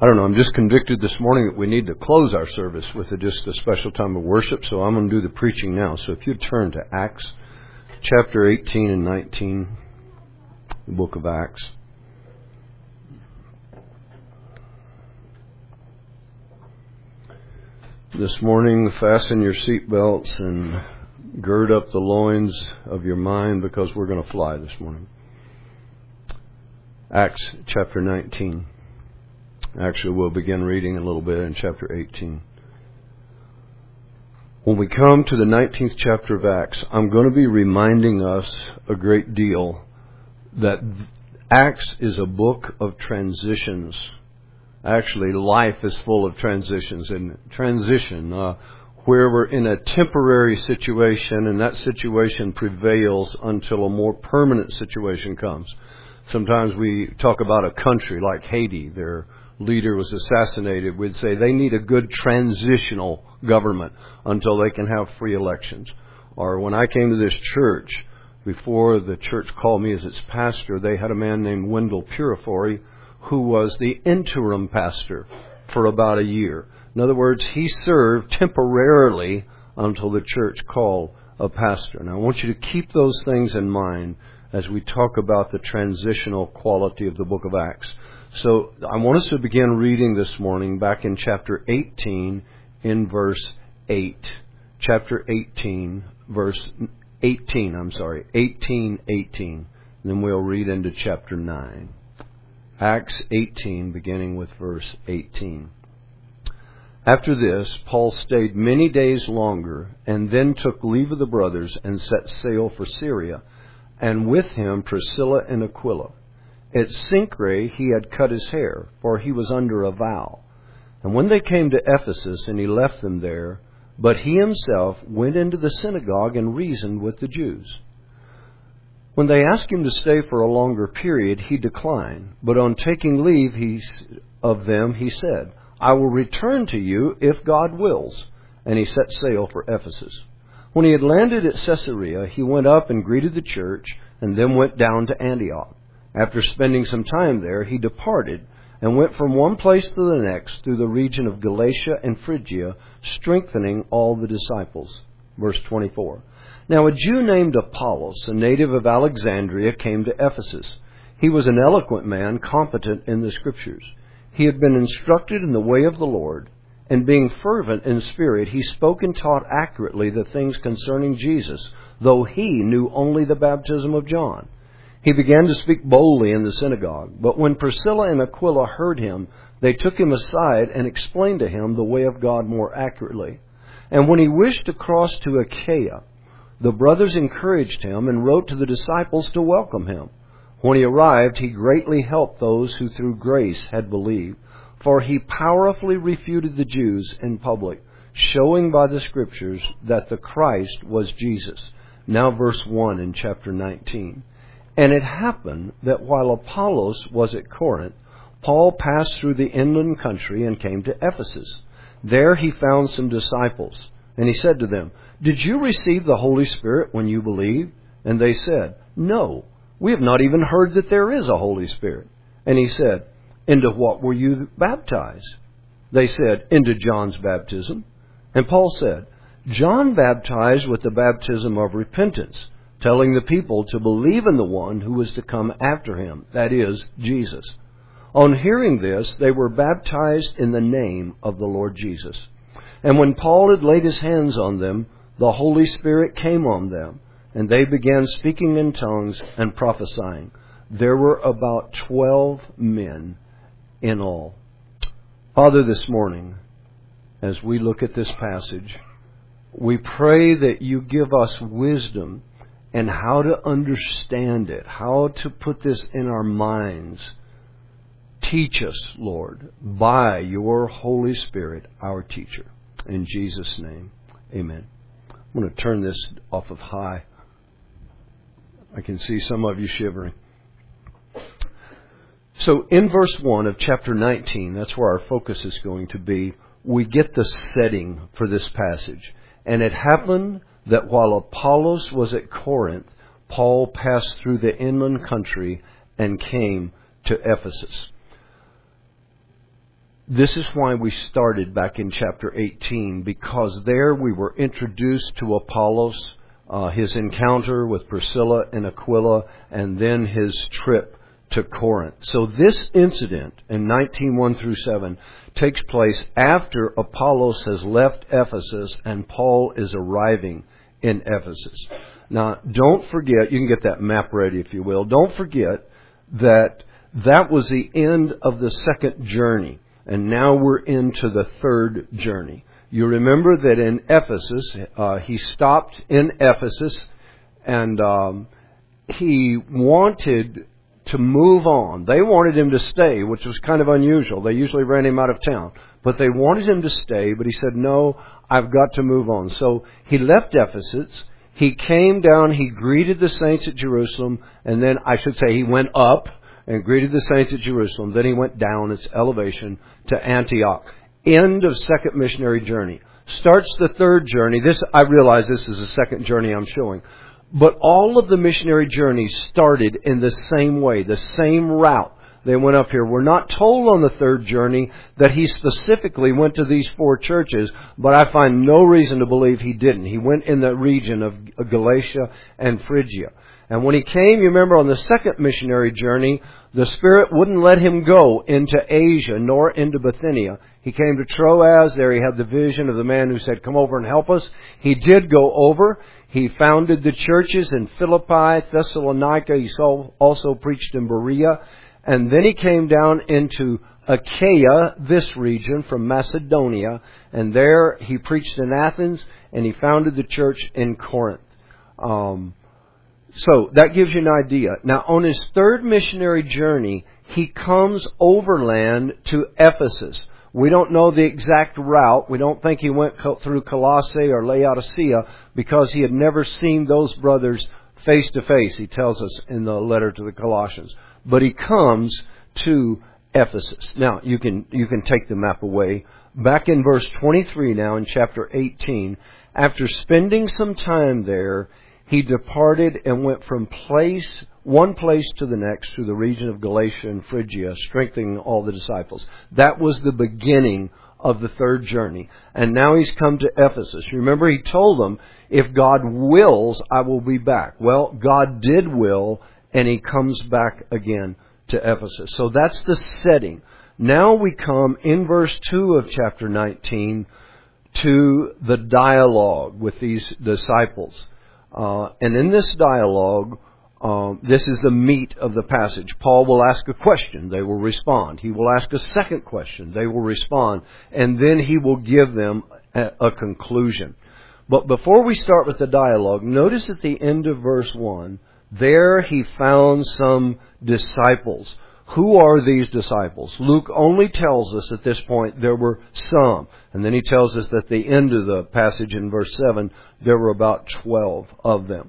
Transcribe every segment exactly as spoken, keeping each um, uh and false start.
I don't know, I'm just convicted this morning that we need to close our service with a, just a special time of worship, so I'm going to do the preaching now. So if you turn to Acts chapter eighteen and nineteen, the book of Acts. This morning, fasten your seatbelts and gird up the loins of your mind, because we're going to fly this morning. Acts chapter nineteen. Actually, we'll begin reading a little bit in chapter eighteen. When we come to the nineteenth chapter of Acts, I'm going to be reminding us a great deal that Acts is a book of transitions. Actually, life is full of transitions. And transition, uh, where we're in a temporary situation, and that situation prevails until a more permanent situation comes. Sometimes we talk about a country like Haiti. Their leader was assassinated. We'd say they need a good transitional government until they can have free elections. Or when I came to this church, before the church called me as its pastor, they had a man named Wendell Purifori who was the interim pastor for about a year. In other words, he served temporarily until the church called a pastor. And I want you to keep those things in mind as we talk about the transitional quality of the book of Acts. So I want us to begin reading this morning back in chapter eighteen in verse eight. Chapter eighteen, verse eighteen, I'm sorry, eighteen, eighteen. And then we'll read into chapter nine. Acts eighteen, beginning with verse eighteen. After this, Paul stayed many days longer, and then took leave of the brothers and set sail for Syria, and with him Priscilla and Aquila. At Cenchreae he had cut his hair, for he was under a vow. And when they came to Ephesus, and he left them there, but he himself went into the synagogue and reasoned with the Jews. When they asked him to stay for a longer period, he declined. But on taking leave he, of them, he said, I will return to you if God wills. And he set sail for Ephesus. When he had landed at Caesarea, he went up and greeted the church, and then went down to Antioch. After spending some time there, he departed and went from one place to the next through the region of Galatia and Phrygia, strengthening all the disciples. Verse twenty-four. Now a Jew named Apollos, a native of Alexandria, came to Ephesus. He was an eloquent man, competent in the Scriptures. He had been instructed in the way of the Lord, and being fervent in spirit, he spoke and taught accurately the things concerning Jesus, though he knew only the baptism of John. He began to speak boldly in the synagogue. But when Priscilla and Aquila heard him, they took him aside and explained to him the way of God more accurately. And when he wished to cross to Achaia, the brothers encouraged him and wrote to the disciples to welcome him. When he arrived, he greatly helped those who through grace had believed, for he powerfully refuted the Jews in public, showing by the Scriptures that the Christ was Jesus. Now verse one in chapter nineteen. And it happened that while Apollos was at Corinth, Paul passed through the inland country and came to Ephesus. There he found some disciples, and he said to them, Did you receive the Holy Spirit when you believed? And they said, No, we have not even heard that there is a Holy Spirit. And he said, Into what were you baptized? They said, Into John's baptism. And Paul said, John baptized with the baptism of repentance, telling the people to believe in the one who was to come after him, that is, Jesus. On hearing this, they were baptized in the name of the Lord Jesus. And when Paul had laid his hands on them, the Holy Spirit came on them, and they began speaking in tongues and prophesying. There were about twelve men in all. Father, this morning, as we look at this passage, we pray that you give us wisdom and how to understand it, how to put this in our minds. Teach us, Lord, by your Holy Spirit, our teacher. In Jesus' name, amen. I'm going to turn this off of high. I can see some of you shivering. So in verse one of chapter nineteen, that's where our focus is going to be, we get the setting for this passage. And it happened that while Apollos was at Corinth, Paul passed through the inland country and came to Ephesus. This is why we started back in chapter eighteen, because there we were introduced to Apollos, uh, his encounter with Priscilla and Aquila, and then his trip to Corinth. So this incident in nineteen one through seven takes place after Apollos has left Ephesus and Paul is arriving in Ephesus. Now, don't forget, you can get that map ready if you will, don't forget that that was the end of the second journey. And now we're into the third journey. You remember that in Ephesus, uh, he stopped in Ephesus and um, he wanted to move on. They wanted him to stay, which was kind of unusual. They usually ran him out of town. But they wanted him to stay, but he said, no, I've got to move on. So he left Ephesus. He came down, he greeted the saints at Jerusalem, and then I should say he went up and greeted the saints at Jerusalem. Then he went down its elevation to Antioch. End of second missionary journey. Starts the third journey. This, I realize this is the second journey I'm showing. But all of the missionary journeys started in the same way, the same route. They went up here. We're not told on the third journey that he specifically went to these four churches, but I find no reason to believe he didn't. He went in the region of Galatia and Phrygia. And when he came, you remember on the second missionary journey, the Spirit wouldn't let him go into Asia nor into Bithynia. He came to Troas. There he had the vision of the man who said, come over and help us. He did go over. He founded the churches in Philippi, Thessalonica. He also preached in Berea. And then he came down into Achaia, this region from Macedonia. And there he preached in Athens and he founded the church in Corinth. Um, So that gives you an idea. Now, on his third missionary journey, he comes overland to Ephesus. We don't know the exact route. We don't think he went through Colossae or Laodicea because he had never seen those brothers face to face, he tells us in the letter to the Colossians. But he comes to Ephesus. Now, you can you can take the map away. Back in verse twenty-three now in chapter eighteen, after spending some time there, he departed and went from place, one place to the next through the region of Galatia and Phrygia, strengthening all the disciples. That was the beginning of the third journey. And now he's come to Ephesus. Remember, he told them, if God wills, I will be back. Well, God did will, and he comes back again to Ephesus. So that's the setting. Now we come in verse two of chapter nineteen to the dialogue with these disciples. Uh, and in this dialogue, um, this is the meat of the passage. Paul will ask a question. They will respond. He will ask a second question. They will respond. And then he will give them a, a conclusion. But before we start with the dialogue, notice at the end of verse one, there he found some disciples. Who are these disciples? Luke only tells us at this point there were some. And then he tells us that at the end of the passage in verse seven, there were about twelve of them.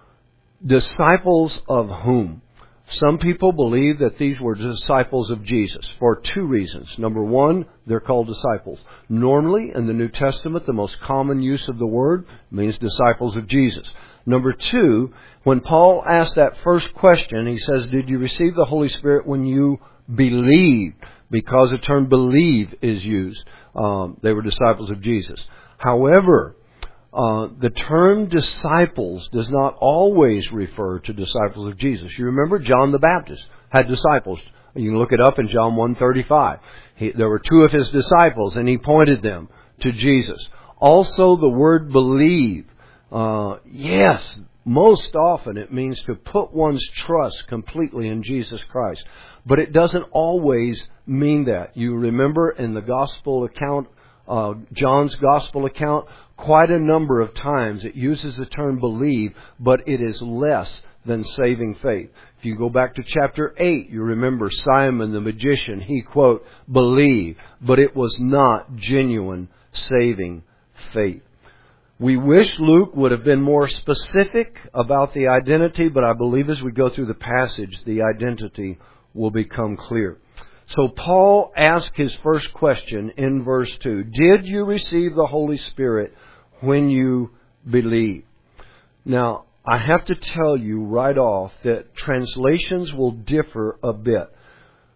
Disciples of whom? Some people believe that these were disciples of Jesus for two reasons. Number one, they're called disciples. Normally, in the New Testament, the most common use of the word means disciples of Jesus. Number two, when Paul asked that first question, he says, did you receive the Holy Spirit when you believed? Because the term believe is used. Um, they were disciples of Jesus. However, uh, the term disciples does not always refer to disciples of Jesus. You remember John the Baptist had disciples. You can look it up in John one thirty-five. He, there were two of his disciples and he pointed them to Jesus. Also the word believe. Uh, yes, most often it means to put one's trust completely in Jesus Christ. But it doesn't always mean that. You remember in the gospel account, uh, John's gospel account, quite a number of times it uses the term believe, but it is less than saving faith. If you go back to chapter eight, you remember Simon the magician, he, quote, believed, but it was not genuine saving faith. We wish Luke would have been more specific about the identity, but I believe as we go through the passage, the identity will become clear. So Paul asked his first question in verse two. Did you receive the Holy Spirit when you believed? Now, I have to tell you right off that translations will differ a bit.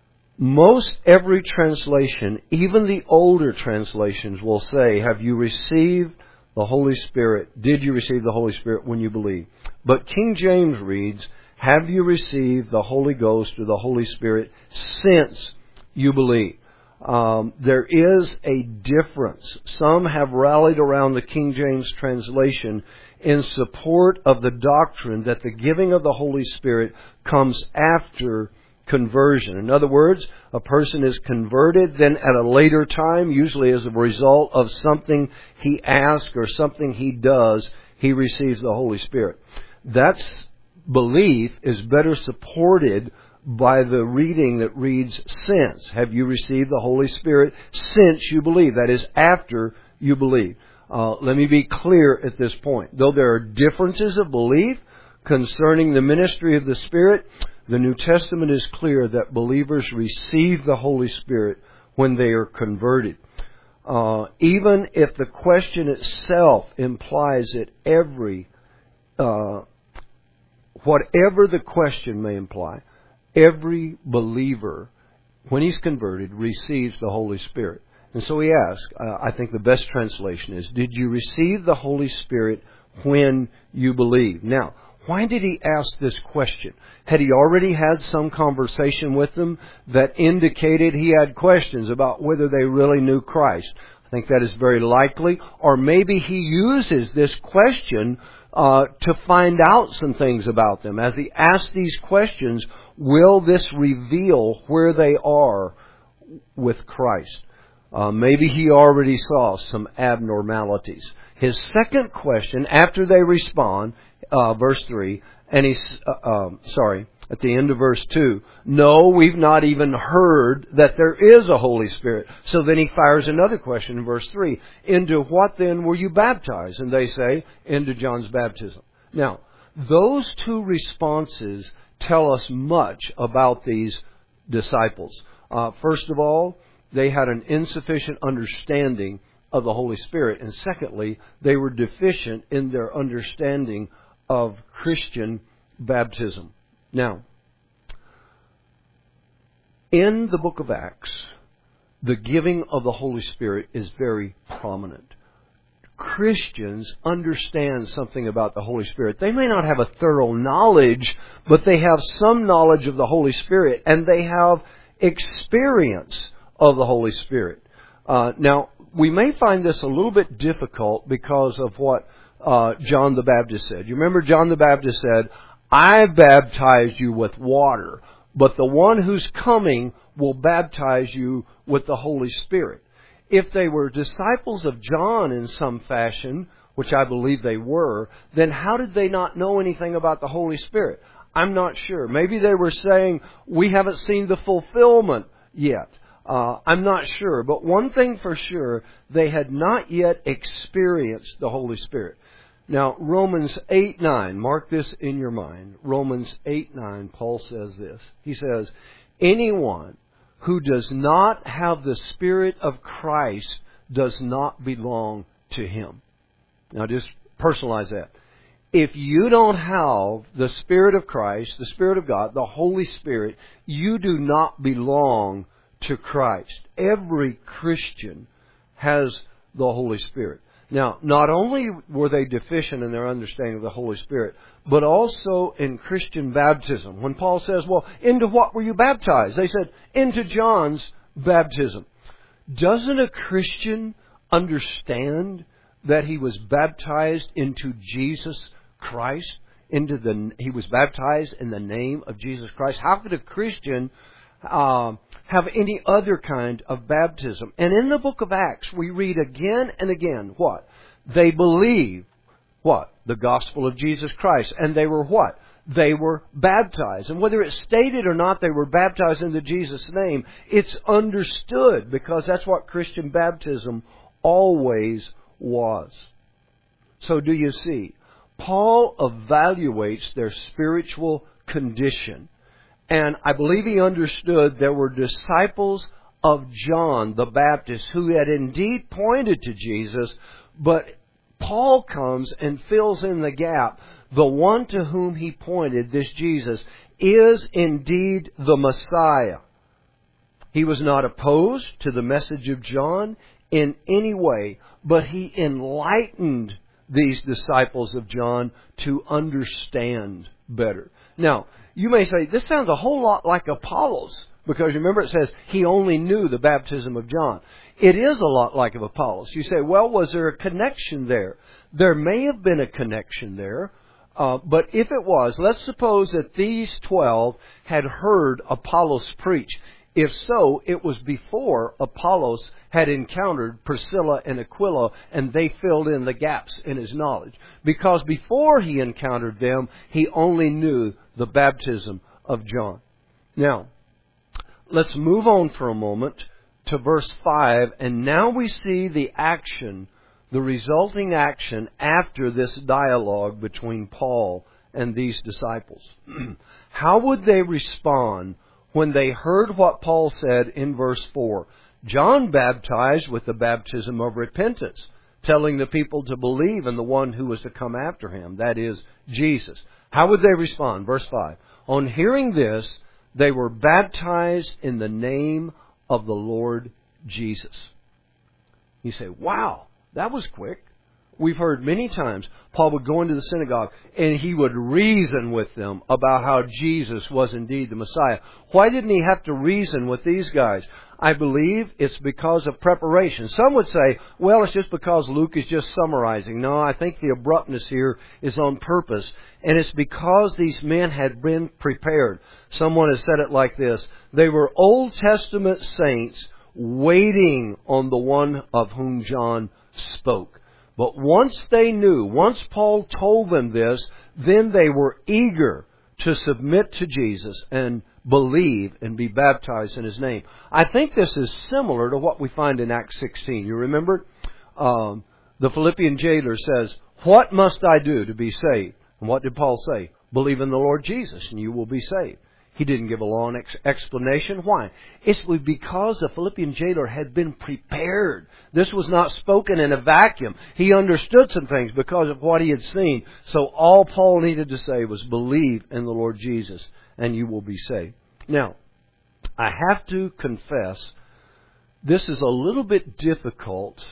Most every translation, even the older translations, will say, have you received the Holy Spirit? Did you receive the Holy Spirit when you believe? But King James reads, have you received the Holy Ghost or the Holy Spirit since you believe? Um, there is a difference. Some have rallied around the King James translation in support of the doctrine that the giving of the Holy Spirit comes after conversion. In other words, a person is converted, then at a later time, usually as a result of something he asks or something he does, he receives the Holy Spirit. That belief is better supported by the reading that reads since. Have you received the Holy Spirit since you believe? That is, after you believe. Uh, let me be clear at this point. Though there are differences of belief concerning the ministry of the Spirit, the New Testament is clear that believers receive the Holy Spirit when they are converted. Uh, even if the question itself implies that every, uh, whatever the question may imply, every believer, when he's converted, receives the Holy Spirit. And so he asks, uh, I think the best translation is, did you receive the Holy Spirit when you believe? Now, why did he ask this question? Had he already had some conversation with them that indicated he had questions about whether they really knew Christ? I think that is very likely. Or maybe he uses this question uh, to find out some things about them. As he asks these questions, will this reveal where they are with Christ? Uh, maybe he already saw some abnormalities. His second question, after they respond, uh, verse three, and he's, uh, um, sorry, at the end of verse two, no, we've not even heard that there is a Holy Spirit. So then he fires another question in verse three. Into what then were you baptized? And they say, into John's baptism. Now, those two responses tell us much about these disciples. Uh, first of all, they had an insufficient understanding of the Holy Spirit. And secondly, they were deficient in their understanding of Christian baptism. Now, in the book of Acts, the giving of the Holy Spirit is very prominent. Christians understand something about the Holy Spirit. They may not have a thorough knowledge, but they have some knowledge of the Holy Spirit, and they have experience of the Holy Spirit. Uh, now, we may find this a little bit difficult because of what uh, John the Baptist said. You remember John the Baptist said, I baptize you with water, but the one who's coming will baptize you with the Holy Spirit. If they were disciples of John in some fashion, which I believe they were, then how did they not know anything about the Holy Spirit? I'm not sure. Maybe they were saying, we haven't seen the fulfillment yet. Uh, I'm not sure. But one thing for sure, they had not yet experienced the Holy Spirit. Now, Romans eight nine, mark this in your mind. Romans eight nine, Paul says this. He says, anyone who does not have the Spirit of Christ does not belong to Him. Now, just personalize that. If you don't have the Spirit of Christ, the Spirit of God, the Holy Spirit, you do not belong to Christ. Every Christian has the Holy Spirit. Now, not only were they deficient in their understanding of the Holy Spirit, but also in Christian baptism. When Paul says, well, into what were you baptized? They said, into John's baptism. Doesn't a Christian understand that he was baptized into Jesus Christ? Into the he was baptized in the name of Jesus Christ. How could a Christian uh, have any other kind of baptism? And in the book of Acts, we read again and again what? They believe what? The gospel of Jesus Christ. And they were what? They were baptized. And whether it's stated or not they were baptized into Jesus' name, it's understood because that's what Christian baptism always was. So do you see? Paul evaluates their spiritual condition. And I believe he understood there were disciples of John the Baptist who had indeed pointed to Jesus, but Paul comes and fills in the gap. The one to whom he pointed, this Jesus, is indeed the Messiah. He was not opposed to the message of John in any way, but he enlightened these disciples of John to understand better. Now, you may say, this sounds a whole lot like Apollos, because remember it says he only knew the baptism of John. It is a lot like of Apollos. You say, well, was there a connection there? There may have been a connection there, uh, but if it was, let's suppose that these twelve had heard Apollos preach. If so, it was before Apollos had encountered Priscilla and Aquila, and they filled in the gaps in his knowledge. Because before he encountered them, he only knew the baptism of John. Now, let's move on for a moment to verse five, and now we see the action, the resulting action after this dialogue between Paul and these disciples. How would they respond when they heard what Paul said in verse four? John baptized with the baptism of repentance, telling the people to believe in the one who was to come after him, that is, Jesus. How would they respond? Verse five. On hearing this, they were baptized in the name of the Lord Jesus. You say, wow, that was quick. We've heard many times Paul would go into the synagogue and he would reason with them about how Jesus was indeed the Messiah. Why didn't he have to reason with these guys? I believe it's because of preparation. Some would say, well, it's just because Luke is just summarizing. No, I think the abruptness here is on purpose. And it's because these men had been prepared. Someone has said it like this: they were Old Testament saints waiting on the one of whom John spoke. But once they knew, once Paul told them this, then they were eager to submit to Jesus and believe and be baptized in His name. I think this is similar to what we find in Acts sixteen. You remember? Um, the Philippian jailer says, "What must I do to be saved?" And what did Paul say? Believe in the Lord Jesus and you will be saved. He didn't give a long ex- explanation. Why? It's because the Philippian jailer had been prepared. This was not spoken in a vacuum. He understood some things because of what he had seen. So all Paul needed to say was believe in the Lord Jesus and you will be saved. Now, I have to confess, this is a little bit difficult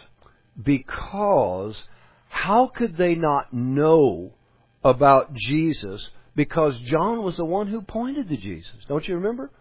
because how could they not know about Jesus? Because John was the one who pointed to Jesus. Don't you remember?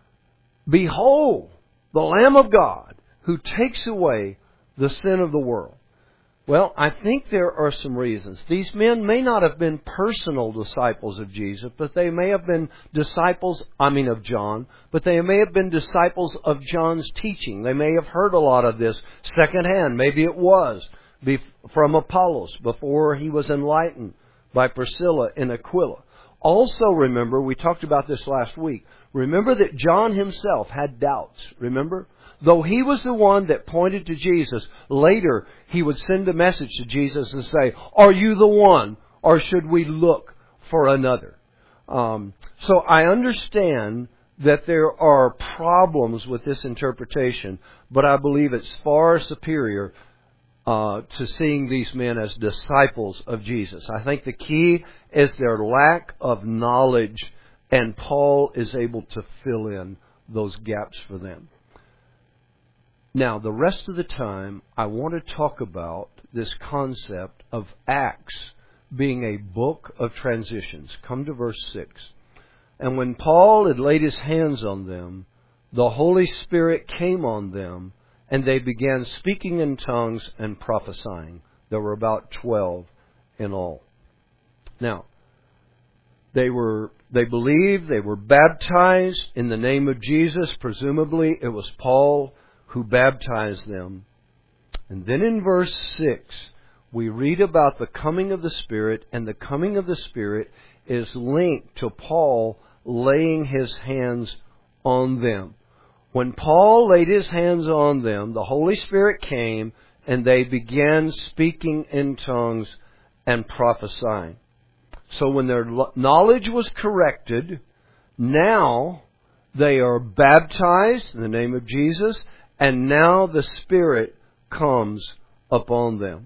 Behold, the Lamb of God who takes away the sin of the world. Well, I think there are some reasons. These men may not have been personal disciples of Jesus, but they may have been disciples, I mean of John, but they may have been disciples of John's teaching. They may have heard a lot of this secondhand. Maybe it was from Apollos before he was enlightened by Priscilla and Aquila. Also remember, we talked about this last week, remember that John himself had doubts, remember? Though he was the one that pointed to Jesus, later he would send a message to Jesus and say, "Are you the one, or should we look for another?" Um, so I understand that there are problems with this interpretation, but I believe it's far superior Uh, to seeing these men as disciples of Jesus. I think the key is their lack of knowledge, and Paul is able to fill in those gaps for them. Now, the rest of the time, I want to talk about this concept of Acts being a book of transitions. Come to verse six. And when Paul had laid his hands on them, the Holy Spirit came on them, and they began speaking in tongues and prophesying. There were about twelve in all. Now, they were they believed, they were baptized in the name of Jesus. Presumably, it was Paul who baptized them. And then in verse six, we read about the coming of the Spirit, and the coming of the Spirit is linked to Paul laying his hands on them. When Paul laid his hands on them, the Holy Spirit came and they began speaking in tongues and prophesying. So when their knowledge was corrected, now they are baptized in the name of Jesus, and now the Spirit comes upon them.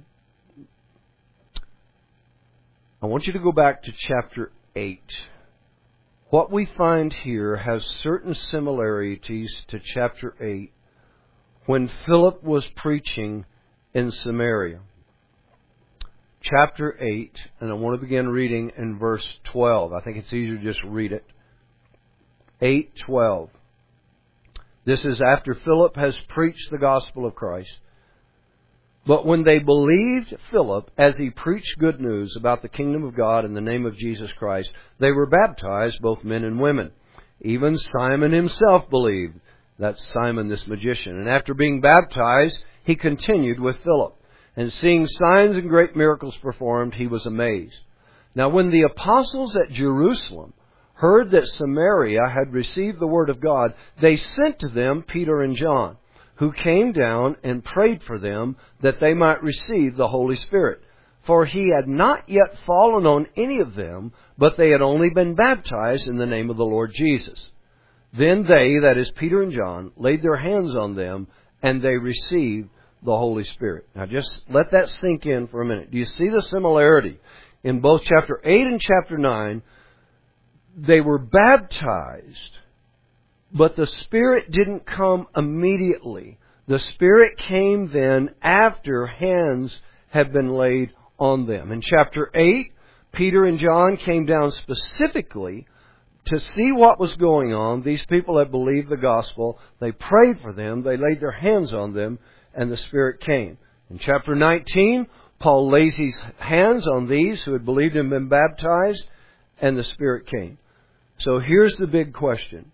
I want you to go back to chapter eight. what we find here has certain similarities to chapter eight when Philip was preaching in Samaria. Chapter eight, and I want to begin reading in verse twelve. I think it's easier to just read it. eight twelve. This is after Philip has preached the gospel of Christ. But when they believed Philip as he preached good news about the kingdom of God in the name of Jesus Christ, they were baptized, both men and women. Even Simon himself believed. That's Simon, this magician. And after being baptized, he continued with Philip. And seeing signs and great miracles performed, he was amazed. Now when the apostles at Jerusalem heard that Samaria had received the word of God, they sent to them Peter and John, who came down and prayed for them that they might receive the Holy Spirit. For he had not yet fallen on any of them, but they had only been baptized in the name of the Lord Jesus. Then they, that is Peter and John, laid their hands on them, and they received the Holy Spirit. Now just let that sink in for a minute. Do you see the similarity? In both chapter eight and chapter nine, they were baptized, but the Spirit didn't come immediately. The Spirit came then after hands had been laid on them. In chapter eight, Peter and John came down specifically to see what was going on. These people had believed the gospel. They prayed for them. They laid their hands on them, and the Spirit came. In chapter nineteen, Paul lays his hands on these who had believed and been baptized, and the Spirit came. So here's the big question.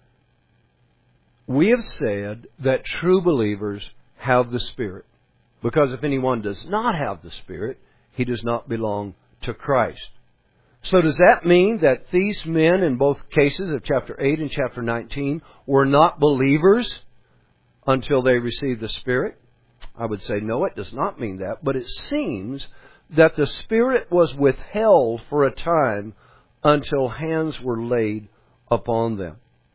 We have said that true believers have the Spirit, because if anyone does not have the Spirit, he does not belong to Christ. So does that mean that these men in both cases of chapter eight and chapter nineteen were not believers until they received the Spirit? I would say no, it does not mean that. But it seems that the Spirit was withheld for a time until hands were laid upon them.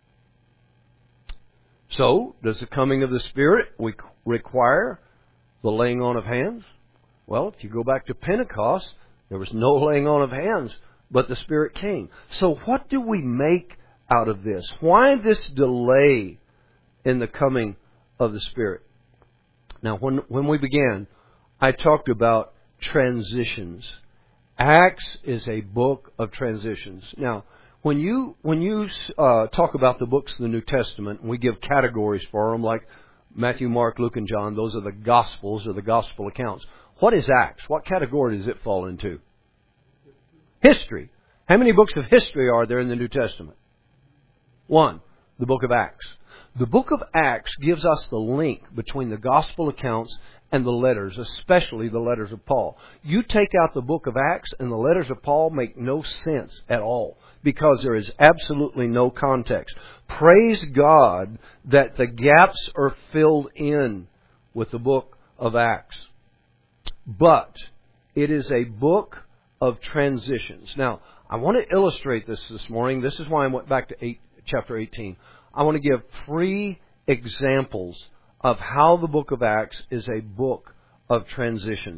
So, does the coming of the Spirit require the laying on of hands? Well, if you go back to Pentecost, there was no laying on of hands, but the Spirit came. So what do we make out of this? Why this delay in the coming of the Spirit? Now, when, when we began, I talked about transitions. Acts is a book of transitions. Now, when you when you uh, talk about the books of the New Testament, and we give categories for them, like Matthew, Mark, Luke, and John, those are the Gospels or the Gospel accounts. What is Acts? What category does it fall into? History. How many books of history are there in the New Testament? One, the book of Acts. The book of Acts gives us the link between the Gospel accounts and the letters, especially the letters of Paul. You take out the book of Acts and the letters of Paul make no sense at all, because there is absolutely no context. Praise God that the gaps are filled in with the book of Acts. But it is a book of transitions. Now, I want to illustrate this this morning. This is why I went back to eight, chapter eighteen. I want to give three examples of how the book of Acts is a book of transitions.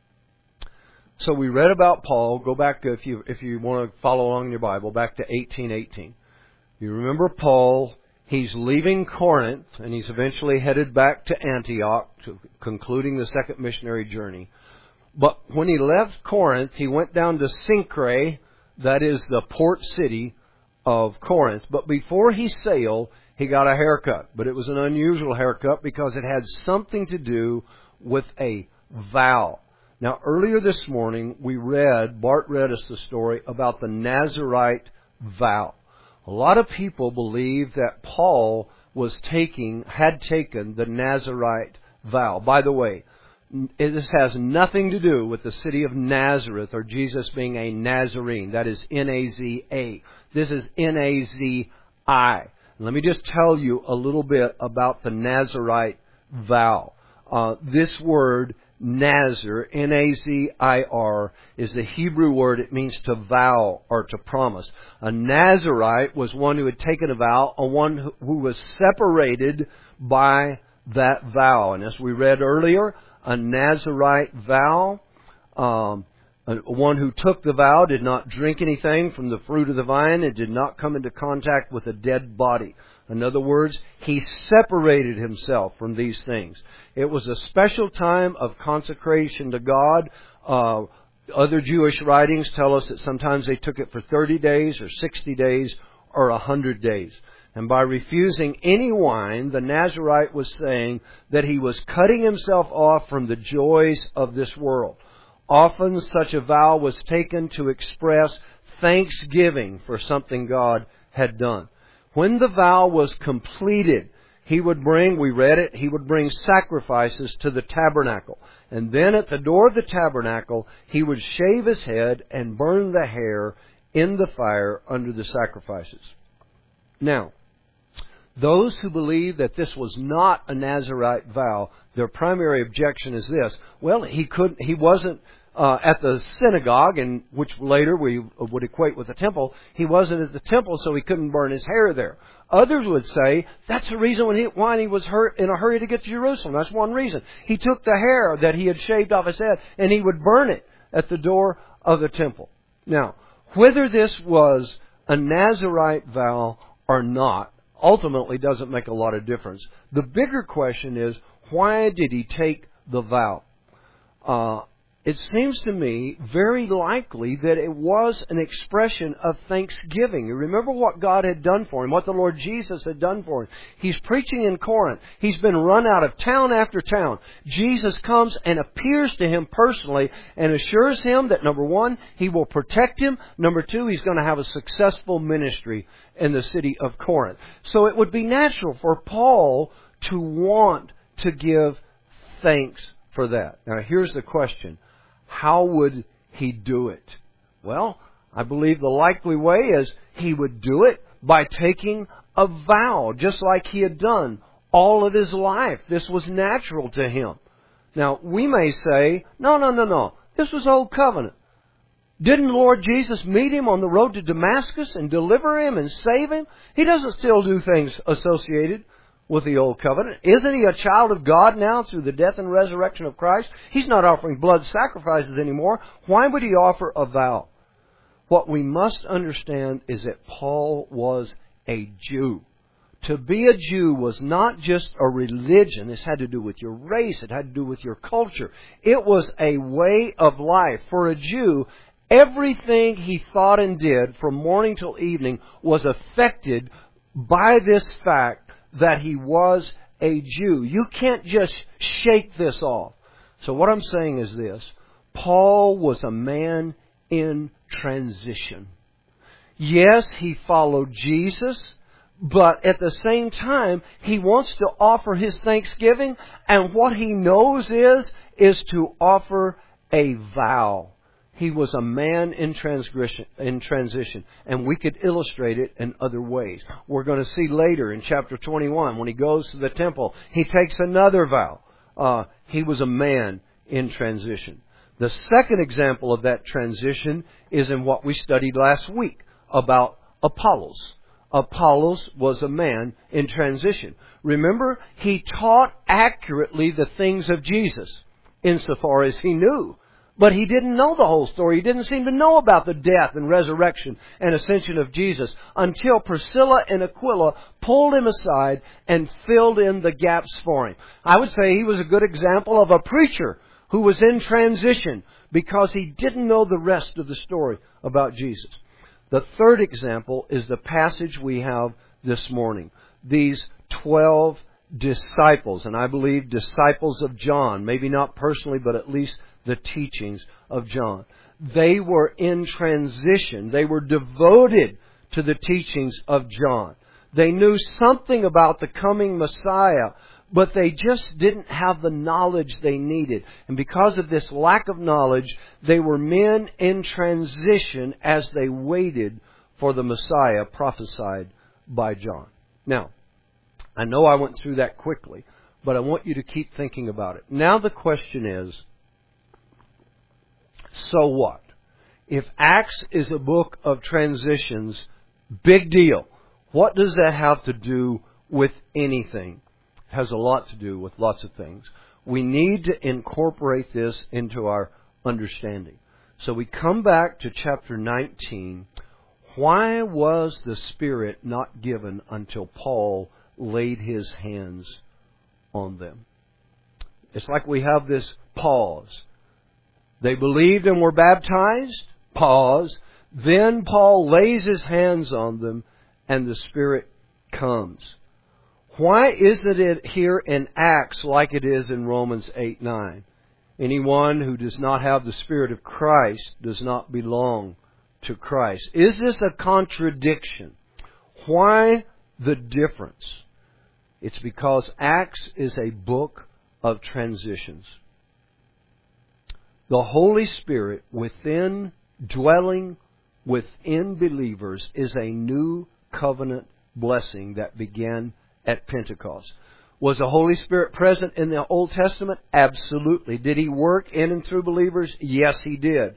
So we read about Paul. Go back to, if you if you want to follow along in your Bible, back to eighteen eighteen. You remember Paul, he's leaving Corinth, and he's eventually headed back to Antioch, to concluding the second missionary journey. But when he left Corinth, he went down to Cenchreae, that is the port city of Corinth. But before he sailed, he got a haircut. But it was an unusual haircut because it had something to do with a vow. Now, earlier this morning, we read, Bart read us the story about the Nazirite vow. A lot of people believe that Paul was taking, had taken the Nazirite vow. By the way, this has nothing to do with the city of Nazareth or Jesus being a Nazarene. That is N A Z A. This is N A Z I. Let me just tell you a little bit about the Nazirite vow. Uh, this word, Nazir, N A Z I R, is the Hebrew word. It means to vow or to promise. A Nazirite was one who had taken a vow, or one who, who was separated by that vow. And as we read earlier, a Nazirite vow, um, One who took the vow did not drink anything from the fruit of the vine and did not come into contact with a dead body. In other words, he separated himself from these things. It was a special time of consecration to God. Uh, other Jewish writings tell us that sometimes they took it for thirty days or sixty days or one hundred days. And by refusing any wine, the Nazirite was saying that he was cutting himself off from the joys of this world. Often such a vow was taken to express thanksgiving for something God had done. When the vow was completed, he would bring, we read it, he would bring sacrifices to the tabernacle. And then at the door of the tabernacle, he would shave his head and burn the hair in the fire under the sacrifices. Now, those who believe that this was not a Nazirite vow, their primary objection is this. Well, he couldn't, he wasn't uh, at the synagogue, and which later we would equate with the temple. He wasn't at the temple, so he couldn't burn his hair there. Others would say that's the reason when he, why he was hurt in a hurry to get to Jerusalem. That's one reason. He took the hair that he had shaved off his head, and he would burn it at the door of the temple. Now, whether this was a Nazirite vow or not, ultimately doesn't make a lot of difference. The bigger question is, why did he take the vow? Uh, it seems to me very likely that it was an expression of thanksgiving. You remember what God had done for him, what the Lord Jesus had done for him. He's preaching in Corinth. He's been run out of town after town. Jesus comes and appears to him personally and assures him that, number one, he will protect him. Number two, he's going to have a successful ministry in the city of Corinth. So it would be natural for Paul to want to give thanks for that. Now here's the question. How would he do it? Well, I believe the likely way is he would do it by taking a vow, just like he had done all of his life. This was natural to him. Now, we may say, no, no, no, no. This was Old Covenant. Didn't the Lord Jesus meet him on the road to Damascus and deliver him and save him? He doesn't still do things associated with the Old Covenant. Isn't he a child of God now through the death and resurrection of Christ? He's not offering blood sacrifices anymore. Why would he offer a vow? What we must understand is that Paul was a Jew. To be a Jew was not just a religion. This had to do with your race. It had to do with your culture. It was a way of life. For a Jew, everything he thought and did from morning till evening was affected by this fact that he was a Jew. You can't just shake this off. So what I'm saying is this. Paul was a man in transition. Yes, he followed Jesus, but at the same time, he wants to offer his thanksgiving, and what he knows is, is to offer a vow. He was a man in transgression, in transition, and we could illustrate it in other ways. We're going to see later in chapter twenty-one, when he goes to the temple, he takes another vow. Uh, he was a man in transition. The second example of that transition is in what we studied last week about Apollos. Apollos was a man in transition. Remember, he taught accurately the things of Jesus insofar as he knew. But he didn't know the whole story. He didn't seem to know about the death and resurrection and ascension of Jesus until Priscilla and Aquila pulled him aside and filled in the gaps for him. I would say he was a good example of a preacher who was in transition because he didn't know the rest of the story about Jesus. The third example is the passage we have this morning. These twelve disciples, and I believe disciples of John, maybe not personally, but at least the teachings of John. They were in transition. They were devoted to the teachings of John. They knew something about the coming Messiah, but they just didn't have the knowledge they needed. And because of this lack of knowledge, they were men in transition as they waited for the Messiah prophesied by John. Now, I know I went through that quickly, but I want you to keep thinking about it. Now the question is, so what? If Acts is a book of transitions, big deal. What does that have to do with anything? It has a lot to do with lots of things. We need to incorporate this into our understanding. So we come back to chapter nineteen. Why was the Spirit not given until Paul laid his hands on them? It's like we have this pause. They believed and were baptized. Pause. Then Paul lays his hands on them and the Spirit comes. Why isn't it here in Acts like it is in Romans eight nine? Anyone who does not have the Spirit of Christ does not belong to Christ. Is this a contradiction? Why the difference? It's because Acts is a book of transitions. The Holy Spirit within, dwelling within believers, is a new covenant blessing that began at Pentecost. Was the Holy Spirit present in the Old Testament? Absolutely. Did He work in and through believers? Yes, He did.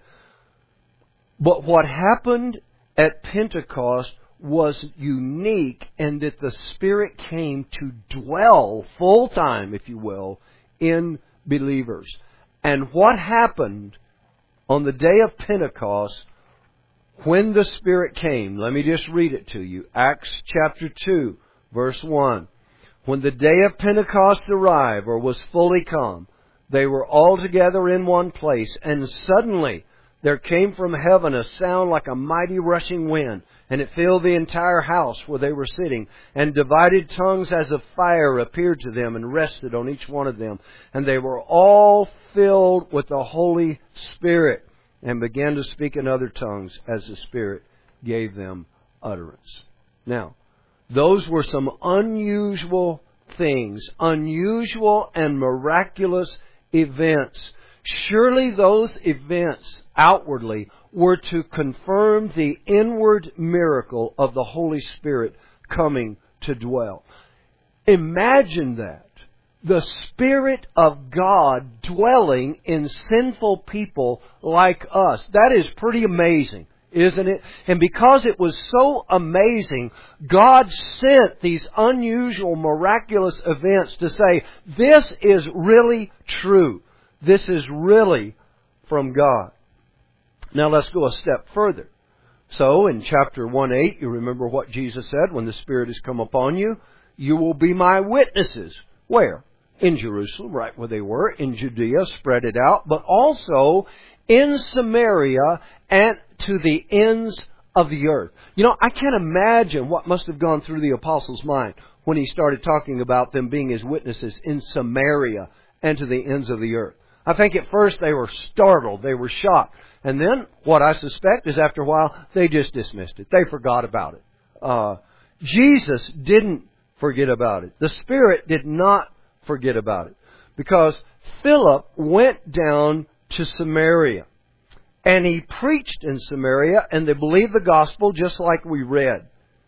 But what happened at Pentecost was unique in that the Spirit came to dwell full time, if you will, in believers. And what happened on the day of Pentecost when the Spirit came? Let me just read it to you. Acts chapter two, verse one. When the day of Pentecost arrived, or was fully come, they were all together in one place, and suddenly there came from heaven a sound like a mighty rushing wind, and it filled the entire house where they were sitting. And divided tongues as of fire appeared to them and rested on each one of them. And they were all filled with the Holy Spirit and began to speak in other tongues as the Spirit gave them utterance. Now, those were some unusual things, unusual and miraculous events. Surely those events outwardly were to confirm the inward miracle of the Holy Spirit coming to dwell. Imagine that. The Spirit of God dwelling in sinful people like us. That is pretty amazing, isn't it? And because it was so amazing, God sent these unusual, miraculous events to say, this is really true. This is really from God. Now let's go a step further. So in chapter one eight, you remember what Jesus said, when the Spirit has come upon you, you will be my witnesses. Where? In Jerusalem, right where they were, in Judea, spread it out, but also in Samaria and to the ends of the earth. You know, I can't imagine what must have gone through the apostles' mind when he started talking about them being his witnesses in Samaria and to the ends of the earth. I think at first they were startled, they were shocked. And then, what I suspect is after a while, they just dismissed it. They forgot about it. Uh, Jesus didn't forget about it. The Spirit did not forget about it. Because Philip went down to Samaria. And he preached in Samaria, and they believed the gospel just like we read.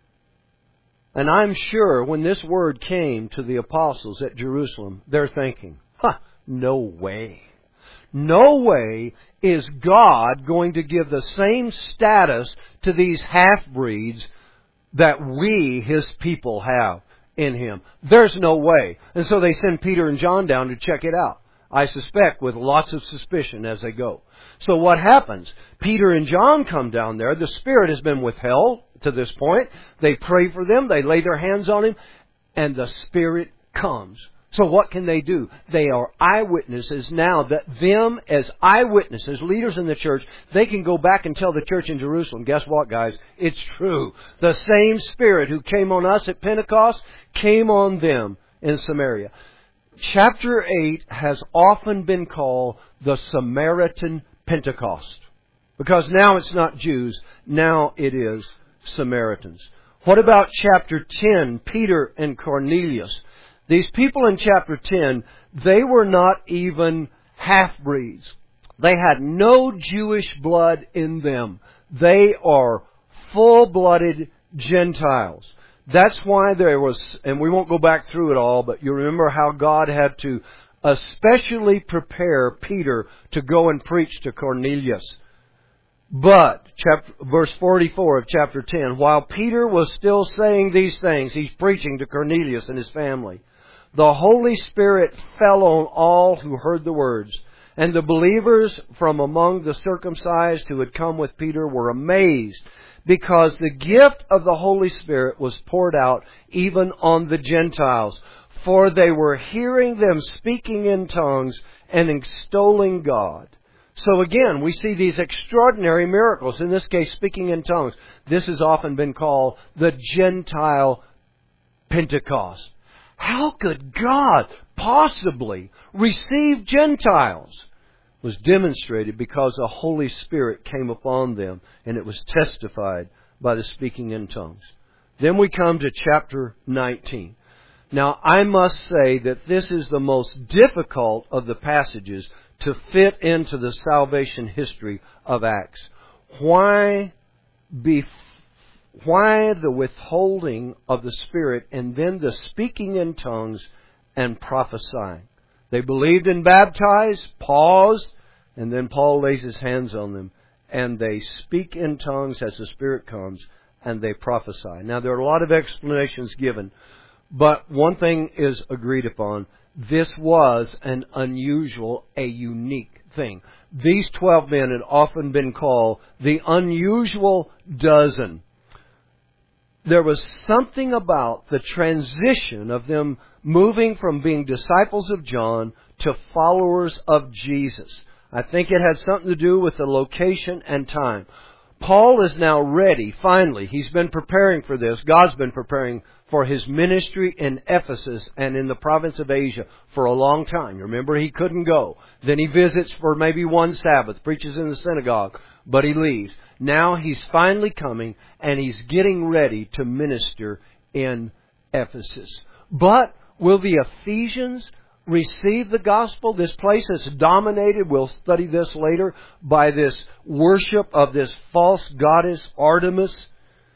And I'm sure when this word came to the apostles at Jerusalem, they're thinking, huh, no way. No way is God going to give the same status to these half-breeds that we, His people, have in Him. There's no way. And so they send Peter and John down to check it out. I suspect with lots of suspicion as they go. So what happens? Peter and John come down there. The Spirit has been withheld to this point. They pray for them. They lay their hands on Him. And the Spirit comes. So what can they do? They are eyewitnesses now, that them as eyewitnesses, leaders in the church, they can go back and tell the church in Jerusalem, guess what, guys? It's true. The same Spirit who came on us at Pentecost came on them in Samaria. Chapter eight has often been called the Samaritan Pentecost. Because now it's not Jews, now it is Samaritans. What about chapter ten, Peter and Cornelius? These people in chapter ten, they were not even half-breeds. They had no Jewish blood in them. They are full-blooded Gentiles. That's why there was, and we won't go back through it all, but you remember how God had to especially prepare Peter to go and preach to Cornelius. But, chapter, verse forty-four of chapter ten, while Peter was still saying these things, he's preaching to Cornelius and his family, the Holy Spirit fell on all who heard the words, And the believers from among the circumcised who had come with Peter were amazed, because the gift of the Holy Spirit was poured out even on the Gentiles. For they were hearing them speaking in tongues and extolling God. So again, we see these extraordinary miracles. In this case, speaking in tongues. This has often been called the Gentile Pentecost. How could God possibly receive Gentiles? It was demonstrated because the Holy Spirit came upon them, and it was testified by the speaking in tongues. Then we come to chapter nineteen. Now, I must say that this is the most difficult of the passages to fit into the salvation history of Acts. Why be, why the withholding of the Spirit and then the speaking in tongues and prophesying? They believed and baptized, paused, and then Paul lays his hands on them, and they speak in tongues as the Spirit comes, and they prophesy. Now, there are a lot of explanations given, but one thing is agreed upon. This was an unusual, a unique thing. These twelve men had often been called the unusual dozen. There was something about the transition of them moving from being disciples of John to followers of Jesus. I think it had something to do with the location and time. Paul is now ready, finally. He's been preparing for this. God's been preparing for his ministry in Ephesus and in the province of Asia for a long time. Remember, he couldn't go. Then he visits for maybe one Sabbath, preaches in the synagogue, but he leaves. Now he's finally coming, and he's getting ready to minister in Ephesus. But will the Ephesians receive the gospel? This place is dominated, we'll study this later, by this worship of this false goddess Artemis.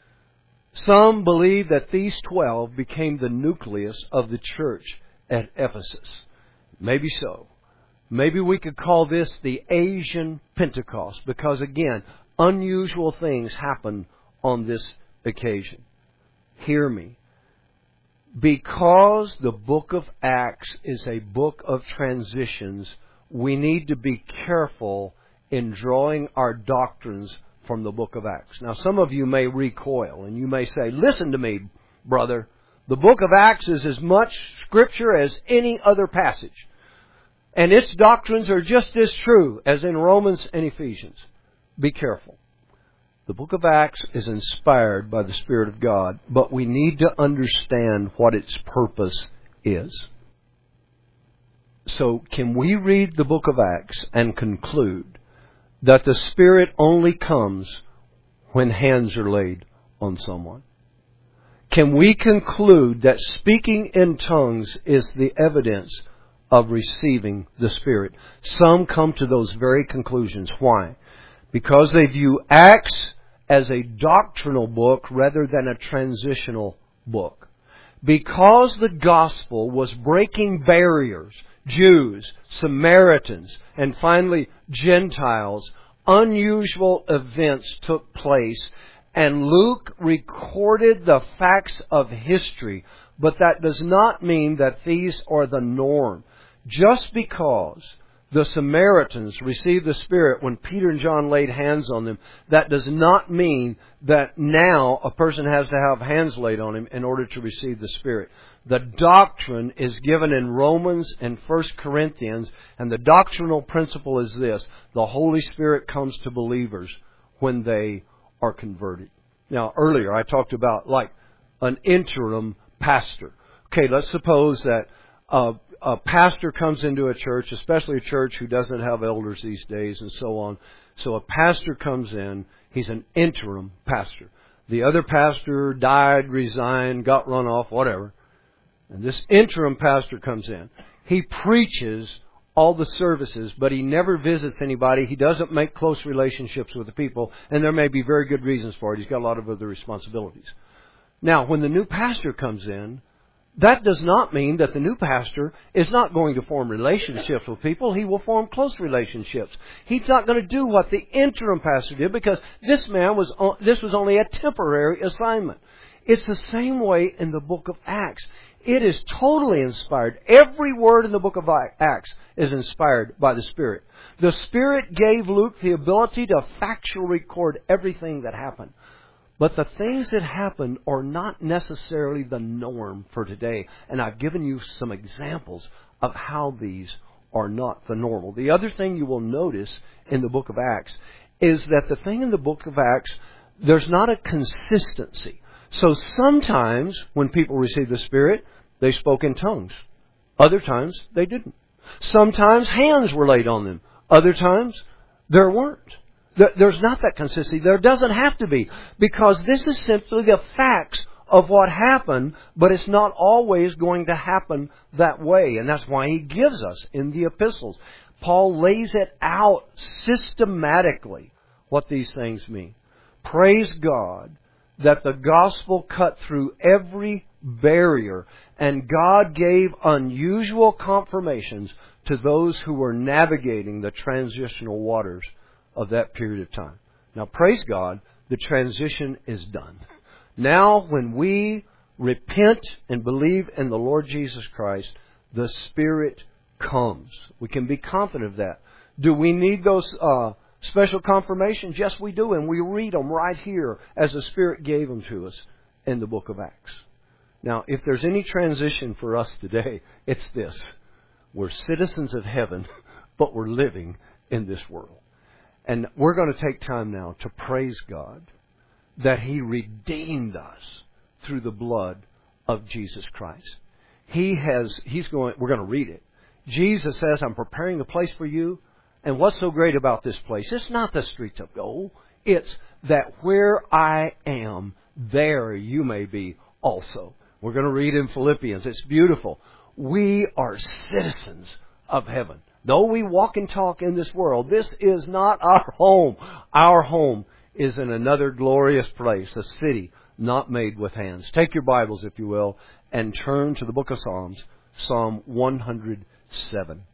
Some believe that these twelve became the nucleus of the church at Ephesus. Maybe so. Maybe we could call this the Asian Pentecost, because again, unusual things happen on this occasion. Hear me. Because the book of Acts is a book of transitions, we need to be careful in drawing our doctrines from the book of Acts. Now, some of you may recoil and you may say, listen to me, brother. The book of Acts is as much Scripture as any other passage. And its doctrines are just as true as in Romans and Ephesians. Be careful. The book of Acts is inspired by the Spirit of God, but we need to understand what its purpose is. So, can we read the book of Acts and conclude that the Spirit only comes when hands are laid on someone? Can we conclude that speaking in tongues is the evidence of receiving the Spirit? Some come to those very conclusions. Why? Because they view Acts as a doctrinal book rather than a transitional book. Because the gospel was breaking barriers, Jews, Samaritans, and finally Gentiles, unusual events took place, and Luke recorded the facts of history, but that does not mean that these are the norm. Just because the Samaritans received the Spirit when Peter and John laid hands on them, that does not mean that now a person has to have hands laid on him in order to receive the Spirit. The doctrine is given in Romans and First Corinthians, and the doctrinal principle is this: the Holy Spirit comes to believers when they are converted. Now, earlier I talked about like an interim pastor. Okay, let's suppose that uh, a pastor comes into a church, especially a church who doesn't have elders these days and so on. So a pastor comes in, he's an interim pastor. The other pastor died, resigned, got run off, whatever. And this interim pastor comes in. He preaches all the services, but he never visits anybody. He doesn't make close relationships with the people, and there may be very good reasons for it. He's got a lot of other responsibilities. Now, when the new pastor comes in, that does not mean that the new pastor is not going to form relationships with people. He will form close relationships. He's not going to do what the interim pastor did, because this man was this was only a temporary assignment. It's the same way in the book of Acts. It is totally inspired. Every word in the book of Acts is inspired by the Spirit. The Spirit gave Luke the ability to factually record everything that happened. But the things that happened are not necessarily the norm for today. And I've given you some examples of how these are not the normal. The other thing you will notice in the book of Acts is that the thing in the book of Acts, there's not a consistency. So sometimes when people received the Spirit, they spoke in tongues. Other times they didn't. Sometimes hands were laid on them. Other times there weren't. There's not that consistency. There doesn't have to be. Because this is simply the facts of what happened, but it's not always going to happen that way. And that's why he gives us in the epistles. Paul lays it out systematically what these things mean. Praise God that the gospel cut through every barrier, and God gave unusual confirmations to those who were navigating the transitional waters of that period of time. Now, praise God, the transition is done. Now, when we repent and believe in the Lord Jesus Christ, the Spirit comes. We can be confident of that. Do we need those uh, special confirmations? Yes, we do, and we read them right here as the Spirit gave them to us in the book of Acts. Now, if there's any transition for us today, it's this. We're citizens of heaven, but we're living in this world. And we're going to take time now to praise God that He redeemed us through the blood of Jesus Christ. He has, He's going, we're going to read it. Jesus says, I'm preparing a place for you. And what's so great about this place? It's not the streets of gold. It's that where I am, there you may be also. We're going to read in Philippians. It's beautiful. We are citizens of heaven. Though we walk and talk in this world, this is not our home. Our home is in another glorious place, a city not made with hands. Take your Bibles, if you will, and turn to the book of Psalms, Psalm one hundred seven.